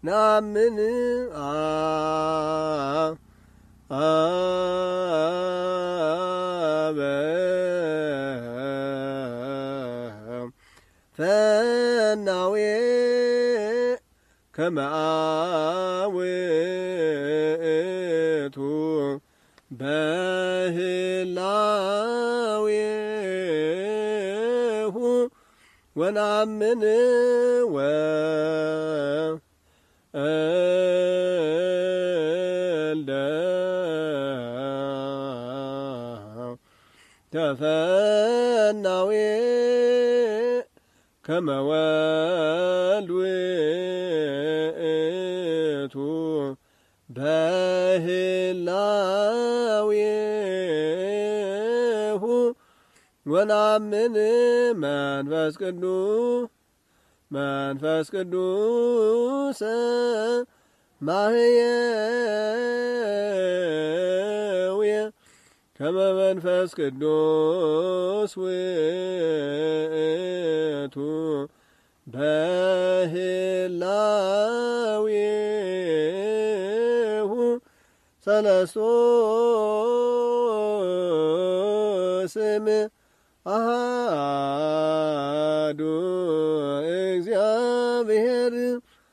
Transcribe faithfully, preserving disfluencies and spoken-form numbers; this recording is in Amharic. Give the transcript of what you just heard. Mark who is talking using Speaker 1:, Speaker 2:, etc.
Speaker 1: ናምን አ አበ ፈናዌ ከመ አውእቱ በህላዌሁ ወናምን ወ እልደ ተፈናዌ ከመ ወልድ ውእቱ በህላዌሁ ወናምን መንፈስ ቅዱስ መንፈስ ቅዱስ ማህየውየ ከመ መንፈስ ቅዱስ ውእቱ በህላዌሁ ሰለስቱ ስም አሐዱ እግዚአብሔር